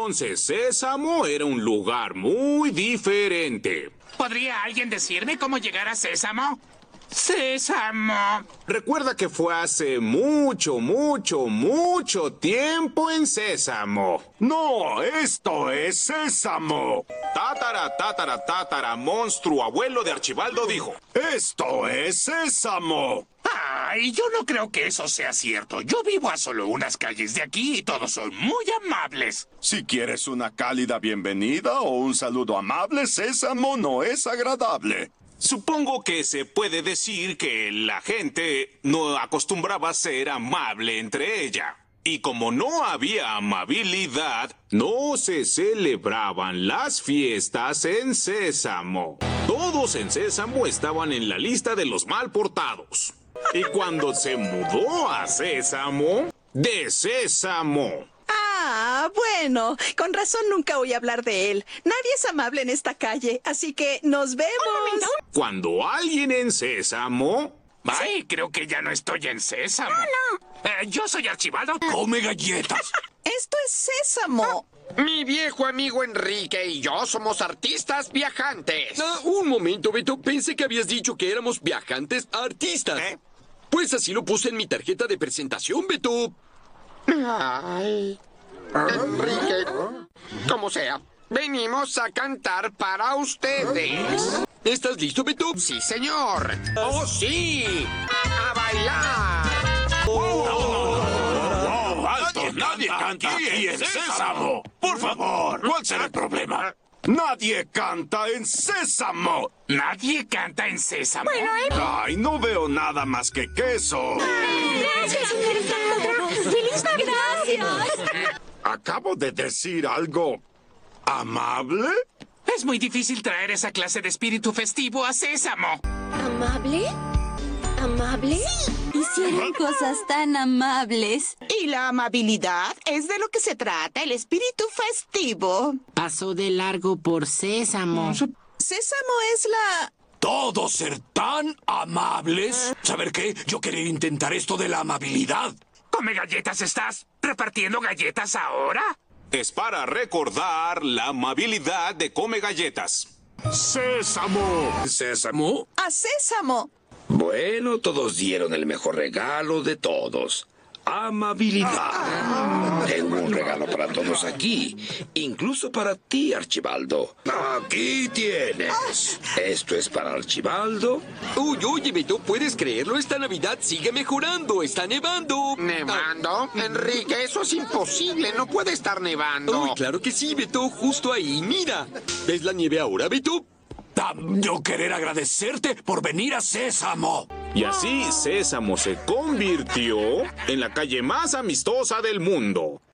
Entonces, Sésamo era un lugar muy diferente. ¿Podría alguien decirme cómo llegar a Sésamo? ¡Sésamo! Recuerda que fue hace mucho, mucho, mucho tiempo en Sésamo. No, esto es Sésamo. Tátara, monstruo abuelo de Archibaldo dijo. Esto es Sésamo. Ay, yo no creo que eso sea cierto. Yo vivo a solo unas calles de aquí y todos son muy amables. Si quieres una cálida bienvenida o un saludo amable, Sésamo no es agradable. Supongo que se puede decir que la gente no acostumbraba a ser amable entre ella. Y como no había amabilidad, no se celebraban las fiestas en Sésamo. Todos en Sésamo estaban en la lista de los mal portados. Y cuando se mudó a Sésamo, de Sésamo. Ah, bueno, con razón nunca oí hablar de él. Nadie es amable en esta calle, así que nos vemos. Cuando alguien en Sésamo... Ay, creo que ya no estoy en Sésamo. Yo soy Archibaldo. ¡Come galletas! Esto es Sésamo. Mi viejo amigo Enrique y yo somos artistas viajantes. Un momento, Beto. Pensé que habías dicho que éramos viajantes artistas. Pues así lo puse en mi tarjeta de presentación, Beto. Ay, Enrique, como sea, venimos a cantar para ustedes. ¿Estás listo, Beto? Sí, señor. ¡Oh, sí! ¡A bailar! ¡Alto! Nadie canta aquí en Sésamo. Por favor, ¿cuál será el problema? Nadie canta en Sésamo. ¿Nadie canta en Sésamo? Ay, no veo nada más que queso. Gracias, señorita. ¡Feliz Navidad! Gracias. Acabo de decir algo amable. Es muy difícil traer esa clase de espíritu festivo a Sésamo. ¿Amable? ¿Amable? Hicieron cosas tan amables. Y la amabilidad es de lo que se trata, el espíritu festivo. Pasó de largo por Sésamo. Sésamo es la... ¿Todos ser tan amables? ¿Saber qué? Yo quería intentar esto de la amabilidad. ¿Come galletas estás? ¿Repartiendo galletas ahora? Es para recordar la amabilidad de Come Galletas. Sésamo. ¿Sésamo? A Sésamo. Bueno, todos dieron el mejor regalo de todos. Amabilidad. Tengo un regalo para todos aquí, incluso para ti, Archibaldo. Aquí tienes. Esto es para Archibaldo. Uy, oye, Beto, ¿puedes creerlo? Esta Navidad sigue mejorando. Está nevando. ¿Nevando? Enrique, eso es imposible. No puede estar nevando. Uy, claro que sí, Beto. Justo ahí. Mira. ¿Ves la nieve ahora, Beto? Yo querer agradecerte por venir a Sésamo. Y así Sésamo se convirtió en la calle más amistosa del mundo.